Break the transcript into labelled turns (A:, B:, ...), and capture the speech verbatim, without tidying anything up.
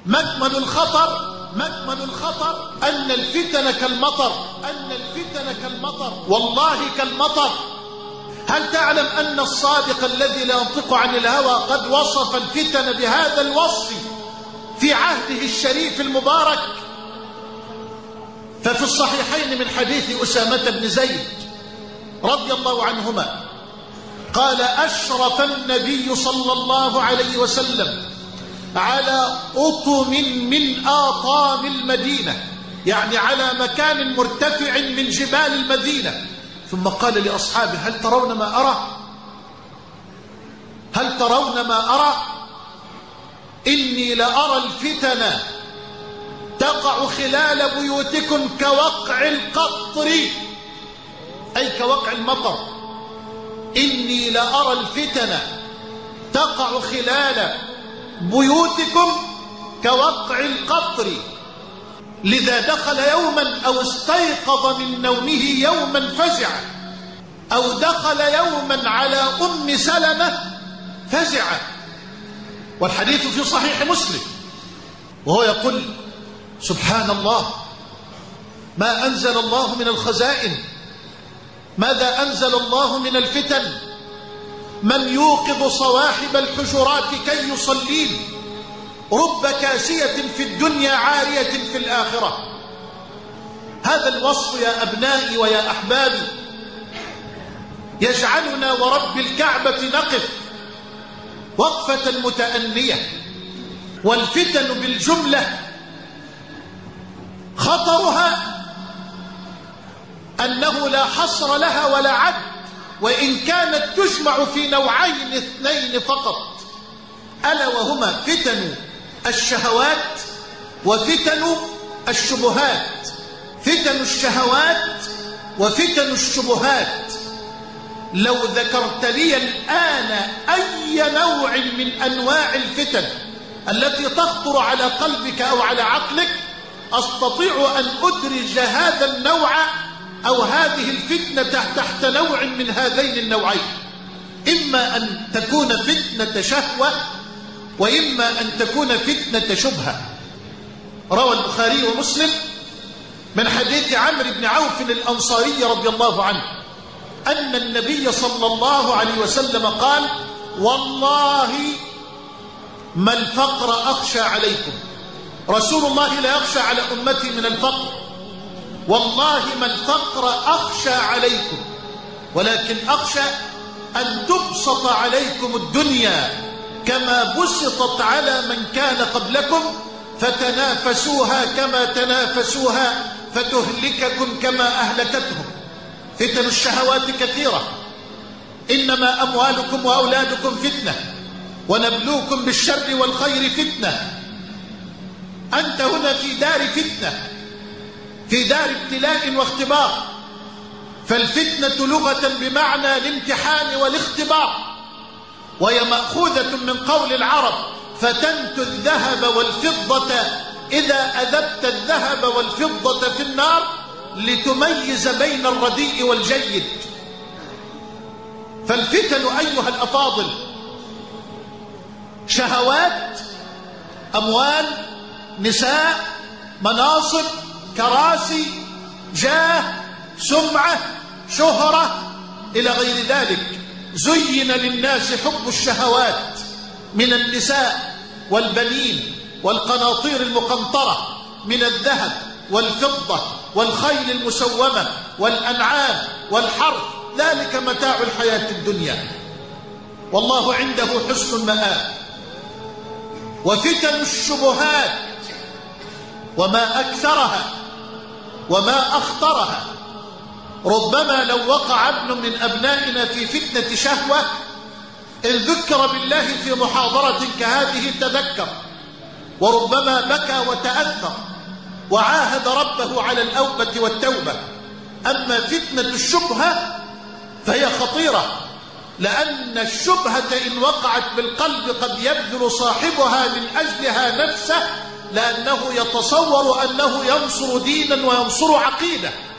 A: مكمن الخطر مكمن الخطر أن الفتن كالمطر أن الفتن كالمطر والله كالمطر. هل تعلم أن الصادق الذي لا ينطق عن الهوى قد وصف الفتن بهذا الوصف في عهده الشريف المبارك؟ ففي الصحيحين من حديث أسامة بن زيد رضي الله عنهما قال: أشرف النبي صلى الله عليه وسلم على أطم من آطام المدينة، يعني على مكان مرتفع من جبال المدينة، ثم قال لأصحابه: هل ترون ما أرى؟ هل ترون ما أرى؟ إني لأرى الفتن تقع خلال بيوتكم كوقع القطر، أي كوقع المطر. إني لأرى الفتن تقع خلال بيوتكم كوقع القطر، لذا دخل يوما أو استيقظ من نومه يوما فزع، أو دخل يوما على أم سلمة فزع. والحديث في صحيح مسلم، وهو يقول: سبحان الله، ما أنزل الله من الخزائن، ماذا أنزل الله من الفتن؟ من يوقظ صواحب الحجرات كي يصلين، رب كاسية في الدنيا عارية في الآخرة. هذا الوصف يا أبنائي ويا أحبابي يجعلنا ورب الكعبة نقف وقفة متأنية. والفتن بالجملة خطرها أنه لا حصر لها ولا عد، وإن كانت تجمع في نوعين اثنين فقط، ألا وهما فتن الشهوات وفتن الشبهات. فتن الشهوات وفتن الشبهات. لو ذكرت لي الآن أي نوع من أنواع الفتن التي تخطر على قلبك أو على عقلك، أستطيع أن أدرج هذا النوع أو هذه الفتنة تحت نوع من هذين النوعين، إما أن تكون فتنة شهوة وإما أن تكون فتنة شبهة. روى البخاري ومسلم من حديث عمرو بن عوف الأنصاري رضي الله عنه أن النبي صلى الله عليه وسلم قال: والله ما الفقر أخشى عليكم. رسول الله لا يخشى على أمتي من الفقر، والله ما الفقر أخشى عليكم، ولكن أخشى أن تبسط عليكم الدنيا كما بسطت على من كان قبلكم، فتنافسوها كما تنافسوها فتهلككم كما أهلكتهم. فتن الشهوات كثيرة، إنما أموالكم وأولادكم فتنة، ونبلوكم بالشر والخير فتنة. أنت هنا في دار فتنة، في دار ابتلاء واختبار. فالفتنة لغة بمعنى الامتحان والاختبار، وهي مأخوذة من قول العرب: فتنت الذهب والفضة إذا أذبت الذهب والفضة في النار لتميز بين الرديء والجيد. فالفتن أيها الأفاضل شهوات، أموال، نساء، مناصب، كراسي، جاه، سمعة، شهرة، إلى غير ذلك. زين للناس حب الشهوات من النساء والبنين والقناطير المقنطرة من الذهب والفضة والخيل المسومة والأنعام والحرث، ذلك متاع الحياة الدنيا، والله عنده حسن المآب. وفتن الشبهات وما أكثرها وما أخطرها. ربما لو وقع ابن من أبنائنا في فتنة شهوة، إن ذكر بالله في محاضرة كهذه تذكر، وربما بكى وتأثر وعاهد ربه على الأوبة والتوبة. أما فتنة الشبهة فهي خطيرة، لأن الشبهة إن وقعت بالقلب قد يبذل صاحبها من أجلها نفسه، لأنه يتصور أنه ينصر دينا وينصر عقيدة.